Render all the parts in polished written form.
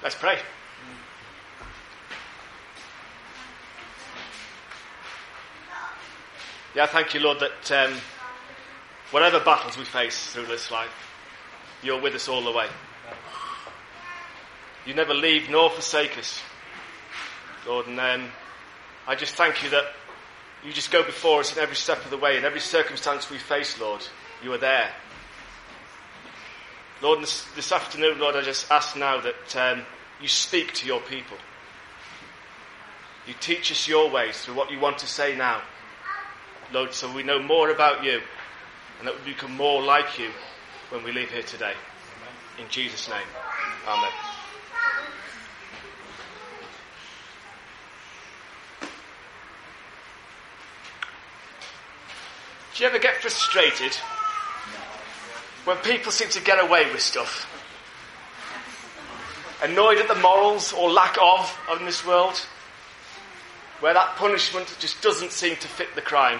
Let's pray. Yeah, thank you, Lord, that whatever battles we face through this life, you're with us all the way. You never leave nor forsake us, Lord, and I just thank you that you just go before us in every step of the way, in every circumstance we face, Lord. You are there. Lord, this afternoon, Lord, I just ask now that you speak to your people. You teach us your ways through what you want to say now, Lord, so we know more about you and that we become more like you when we leave here today. In Jesus' name, amen. Do you ever get frustrated when people seem to get away with stuff? Annoyed at the morals or lack of in this world? Where that punishment just doesn't seem to fit the crime?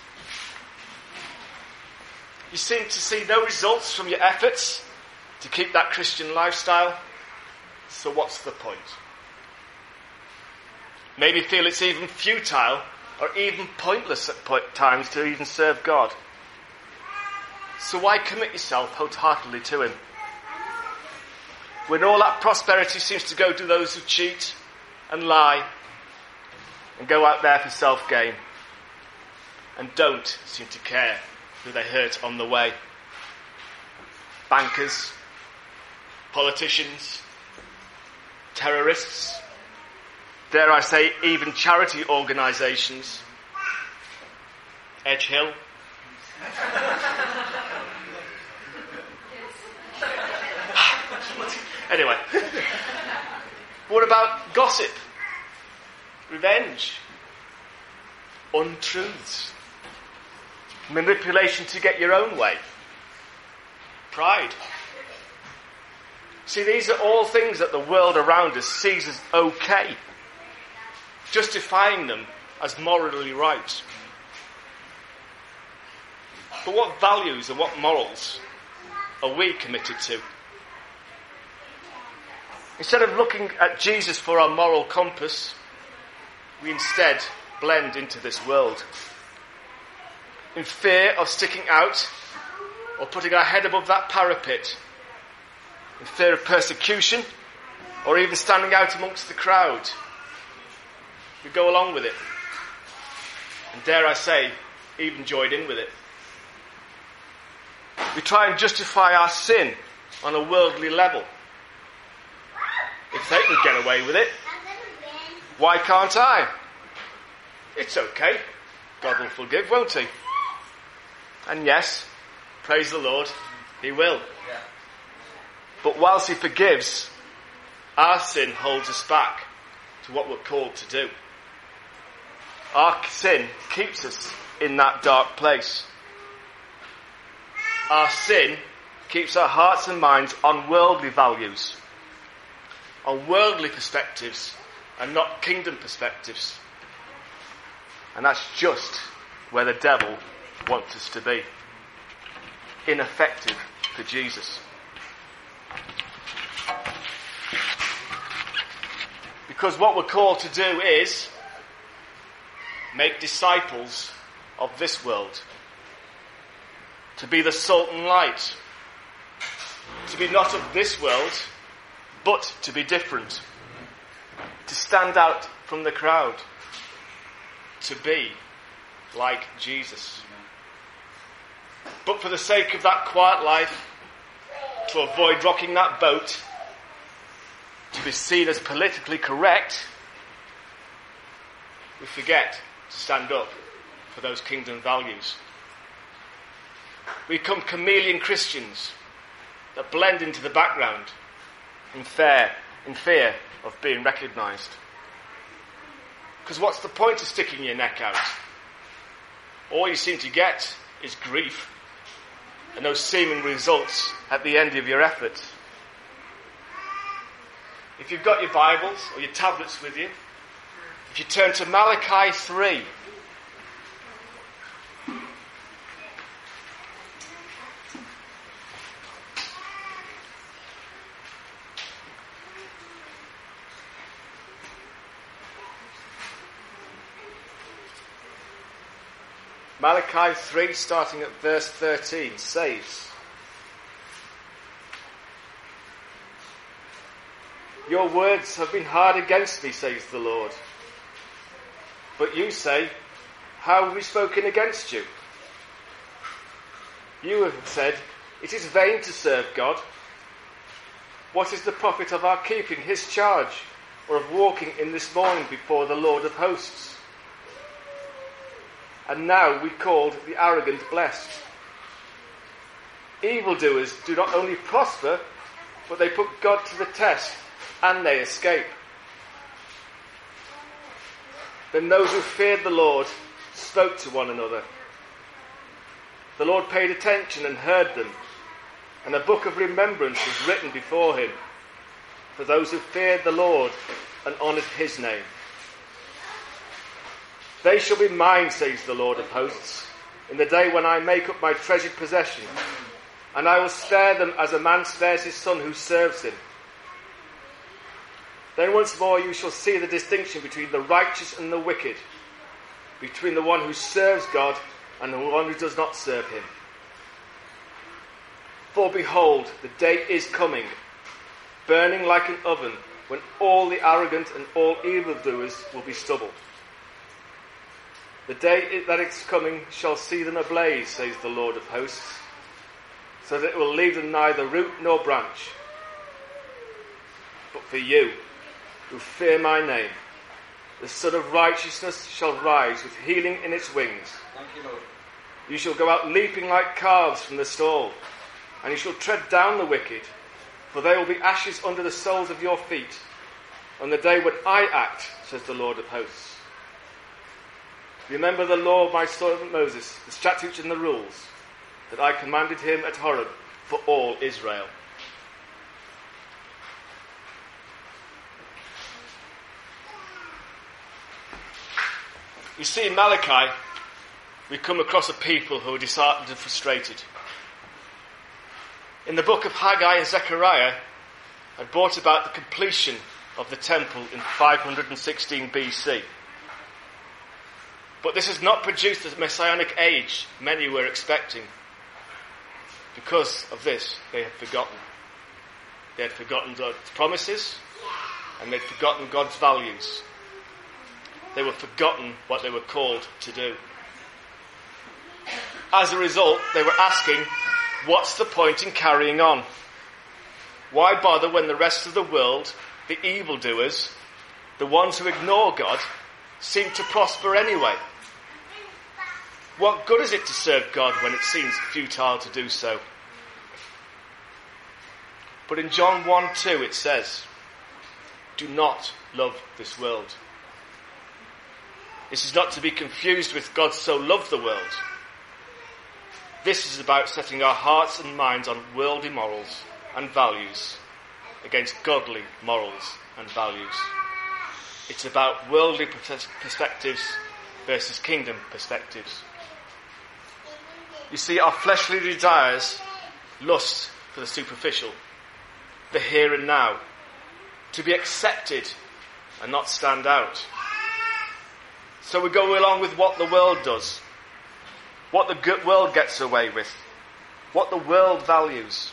You seem to see no results from your efforts to keep that Christian lifestyle. So what's the point? Maybe feel it's even futile or even pointless at times to even serve God. So why commit yourself wholeheartedly to him? When all that prosperity seems to go to those who cheat and lie and go out there for self-gain and don't seem to care who they hurt on the way. Bankers, politicians, terrorists, dare I say even charity organisations, Edge Hill. Anyway, what about gossip, revenge, untruths, manipulation to get your own way, pride? See, these are all things that the world around us sees as okay, justifying them as morally right. But what values and what morals are we committed to? Instead of looking at Jesus for our moral compass, we instead blend into this world. In fear of sticking out or putting our head above that parapet, in fear of persecution or even standing out amongst the crowd, we go along with it. And dare I say, even joined in with it. We try and justify our sin on a worldly level. If they can get away with it, why can't I? It's okay. God will forgive, won't he? And yes, praise the Lord, he will. Yeah. But whilst he forgives, our sin holds us back to what we're called to do. Our sin keeps us in that dark place. Our sin keeps our hearts and minds on worldly values, on worldly perspectives, and not kingdom perspectives. And that's just where the devil wants us to be. Ineffective for Jesus. Because what we're called to do is make disciples of this world. To be the salt and light. To be not of this world, but to be different. To stand out from the crowd. To be like Jesus. But for the sake of that quiet life, to avoid rocking that boat, to be seen as politically correct, we forget to stand up for those kingdom values. We become chameleon Christians that blend into the background in fear of being recognised. Because what's the point of sticking your neck out? All you seem to get is grief and those seeming results at the end of your efforts. If you've got your Bibles or your tablets with you, if you turn to Malachi 3, Malachi 3, starting at verse 13, says, "Your words have been hard against me, says the Lord. But you say, how have we spoken against you? You have said, it is vain to serve God. What is the profit of our keeping his charge, or of walking in this morning before the Lord of hosts? And now we called the arrogant blessed. Evildoers do not only prosper, but they put God to the test, and they escape. Then those who feared the Lord spoke to one another. The Lord paid attention and heard them, and a book of remembrance was written before him for those who feared the Lord and honoured his name. They shall be mine, says the Lord of hosts, in the day when I make up my treasured possession, and I will spare them as a man spares his son who serves him. Then once more you shall see the distinction between the righteous and the wicked, between the one who serves God and the one who does not serve him. For behold, the day is coming, burning like an oven, when all the arrogant and all evildoers will be stubble. The day that is coming shall see them ablaze, says the Lord of hosts, so that it will leave them neither root nor branch. But for you, who fear my name, the Son of Righteousness shall rise with healing in its wings. Thank you, Lord. You shall go out leaping like calves from the stall, and you shall tread down the wicked, for they will be ashes under the soles of your feet on the day when I act, says the Lord of hosts. Remember the law of my servant Moses, the statutes and the rules that I commanded him at Horeb for all Israel." You see, in Malachi, we come across a people who are disheartened and frustrated. In the book of Haggai and Zechariah, had brought about the completion of the temple in 516 BC. But this has not produced the messianic age many were expecting. Because of this, they had forgotten. They had forgotten God's promises, and they'd forgotten God's values. They were forgotten what they were called to do. As a result, they were asking, what's the point in carrying on? Why bother when the rest of the world, the evildoers, the ones who ignore God, seem to prosper anyway? What good is it to serve God when it seems futile to do so? But in John 1:2 it says, "Do not love this world." This is not to be confused with God so loved the world. This is about setting our hearts and minds on worldly morals and values against godly morals and values. It's about worldly perspectives versus kingdom perspectives. You see, our fleshly desires lust for the superficial, the here and now, to be accepted and not stand out. So we go along with what the world does, what the world gets away with, what the world values.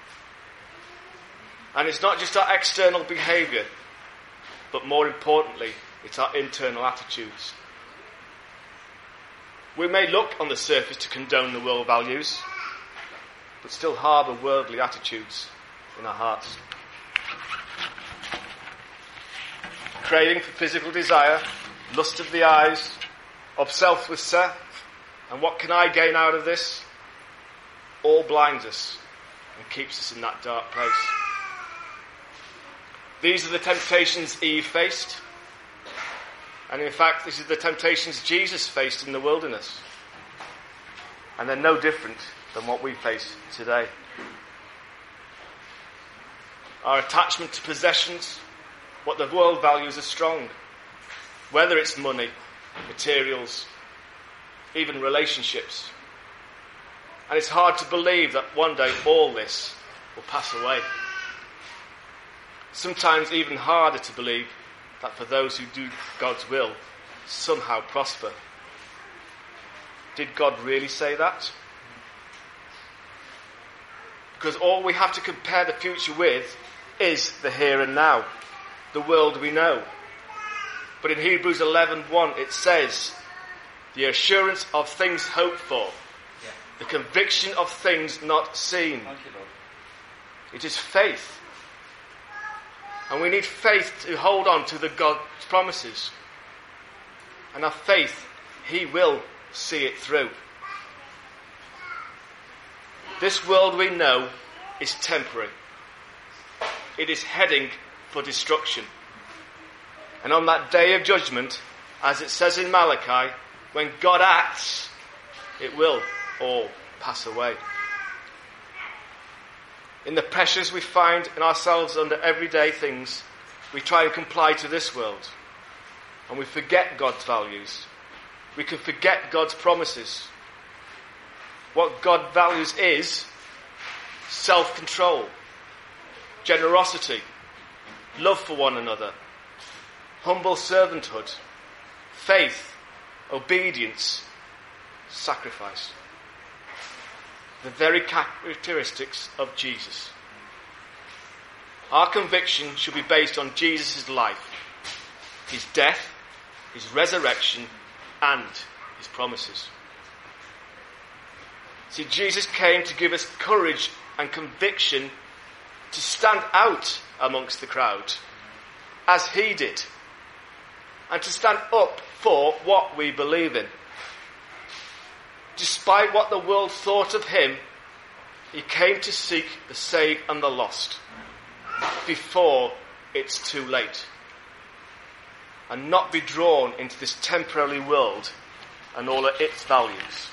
And it's not just our external behaviour, but more importantly, it's our internal attitudes. We may look on the surface to condone the world values, but still harbour worldly attitudes in our hearts. Craving for physical desire, lust of the eyes, of self with self, and what can I gain out of this? All blinds us and keeps us in that dark place. These are the temptations Eve faced. And in fact, these are the temptations Jesus faced in the wilderness. And they're no different than what we face today. Our attachment to possessions, what the world values, are strong. Whether it's money, materials, even relationships. And it's hard to believe that one day all this will pass away. Sometimes even harder to believe that for those who do God's will, somehow prosper. Did God really say that? Because all we have to compare the future with is the here and now, the world we know. But in Hebrews 11:1 it says, the assurance of things hoped for, the conviction of things not seen. Thank you, Lord. It is faith. And we need faith to hold on to the God's promises. And our faith, He will see it through. This world we know is temporary. It is heading for destruction. And on that day of judgment, as it says in Malachi, when God acts, it will all pass away. In the pressures we find in ourselves under everyday things, we try and comply to this world. And we forget God's values. We can forget God's promises. What God values is self-control, generosity, love for one another, humble servanthood, faith, obedience, sacrifice. The very characteristics of Jesus. Our conviction should be based on Jesus' life, his death, his resurrection, and his promises. See, Jesus came to give us courage and conviction to stand out amongst the crowd, as he did, and to stand up for what we believe in. Despite what the world thought of him, he came to seek the saved and the lost before it's too late, and not be drawn into this temporary world and all of its values.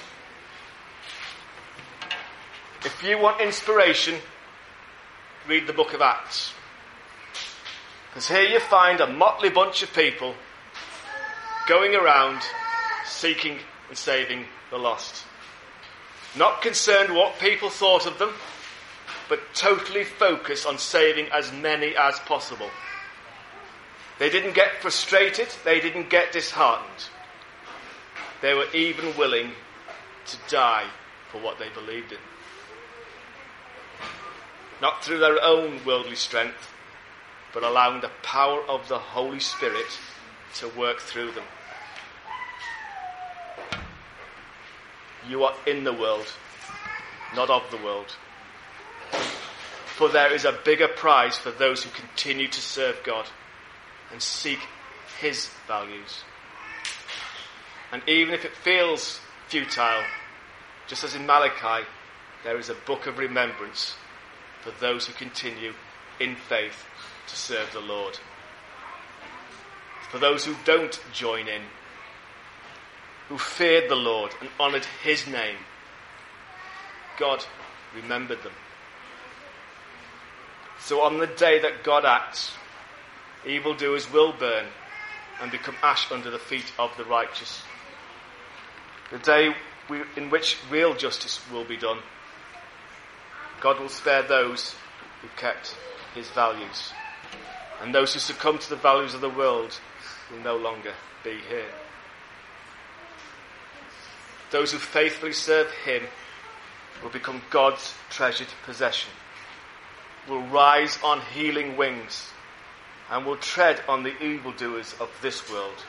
If you want inspiration, read the book of Acts. Because here you find a motley bunch of people going around seeking and saving the lost. Not concerned what people thought of them, but totally focused on saving as many as possible. They didn't get frustrated, they didn't get disheartened. They were even willing to die for what they believed in. Not through their own worldly strength, but allowing the power of the Holy Spirit to work through them. You are in the world, not of the world. For there is a bigger prize for those who continue to serve God and seek his values. And even if it feels futile, just as in Malachi, there is a book of remembrance for those who continue in faith to serve the Lord. For those who don't join in, who feared the Lord and honoured his name, God remembered them. So on the day that God acts, evildoers will burn and become ash under the feet of the righteous. The day in which real justice will be done, God will spare those who kept his values. And those who succumb to the values of the world will no longer be here. Those who faithfully serve him will become God's treasured possession, will rise on healing wings, and will tread on the evildoers of this world.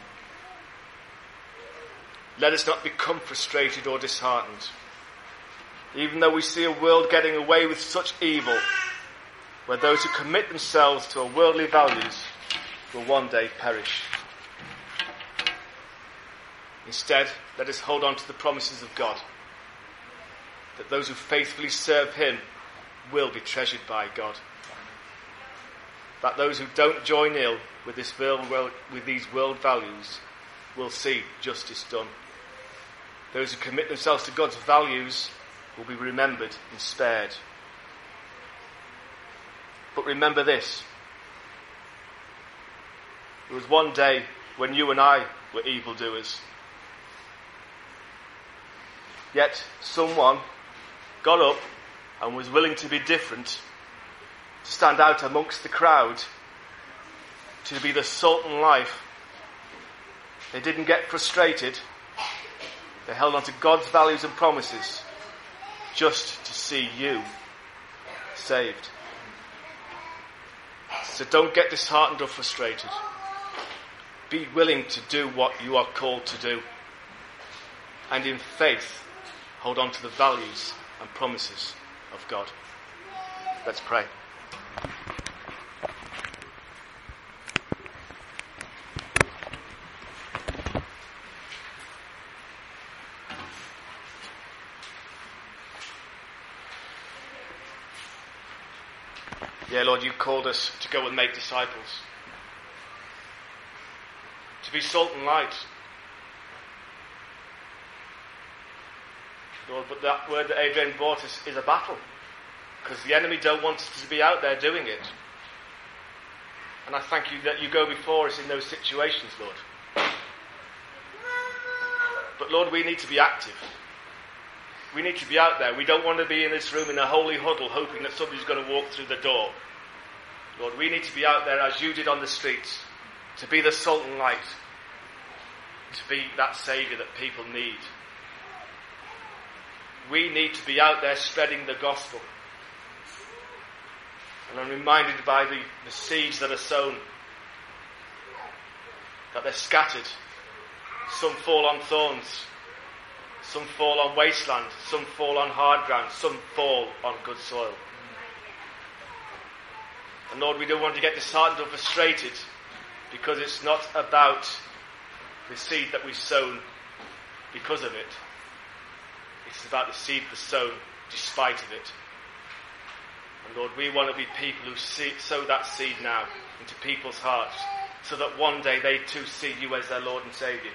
Let us not become frustrated or disheartened. Even though we see a world getting away with such evil, where those who commit themselves to our worldly values will one day perish. Instead, let us hold on to the promises of God, that those who faithfully serve him will be treasured by God. That those who don't join in with these world values will see justice done. Those who commit themselves to God's values will be remembered and spared. But remember this. There was one day when you and I were evildoers. Yet someone got up and was willing to be different, to stand out amongst the crowd, to be the salt and life. They didn't get frustrated. They held on to God's values and promises just to see you saved. So don't get disheartened or frustrated. Be willing to do what you are called to do. And in faith, hold on to the values and promises of God. Let's pray. Yeah, Lord, you called us to go and make disciples. To be salt and light. Lord, but that word that Adrian brought us is a battle. Because the enemy don't want us to be out there doing it. And I thank you that you go before us in those situations, Lord. But Lord, we need to be active. We need to be out there. We don't want to be in this room in a holy huddle hoping that somebody's going to walk through the door. Lord, we need to be out there as you did on the streets, to be the salt and light, to be that saviour that people need. We need to be out there spreading the gospel. And I'm reminded by the seeds that are sown, that they're scattered. Some fall on thorns, some fall on wasteland, some fall on hard ground, some fall on good soil. And Lord, we don't want to get disheartened or frustrated, because it's not about the seed that we've sown because of it. It's about the seed that's sown despite of it. And Lord, we want to be people who sow that seed now into people's hearts, so that one day they too see you as their Lord and Saviour.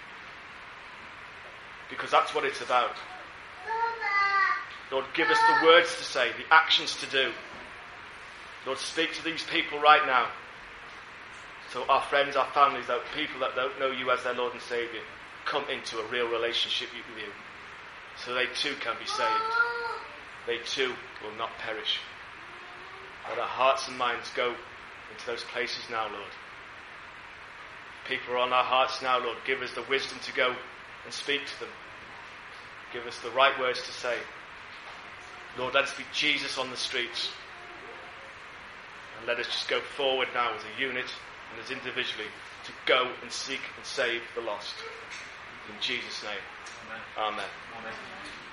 Because that's what it's about. Lord, give us the words to say, the actions to do. Lord, speak to these people right now. So our friends, our families, our people that don't know you as their Lord and Saviour, come into a real relationship with you. So they too can be saved. They too will not perish. Let our hearts and minds go into those places now, Lord. People are on our hearts now, Lord. Give us the wisdom to go and speak to them. Give us the right words to say. Lord, let us be Jesus on the streets. And let us just go forward now as a unit and as individually to go and seek and save the lost. In Jesus' name. Amen. Amen. Amen.